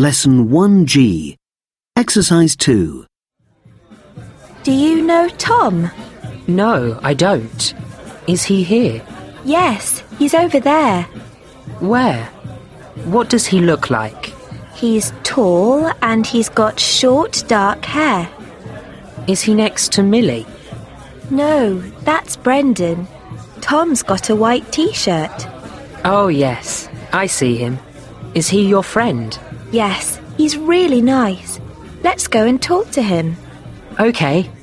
Lesson 1G. Exercise 2. Do you know Tom? No, I don't. Is he here? Yes, he's over there. Where? What does he look like? He's tall and he's got short, dark hair. Is he next to Millie? No, that's Brendan. Tom's got a white t-shirt. Oh, yes, I see him. Is he your friend? Yes, he's really nice. Let's go and talk to him. Okay.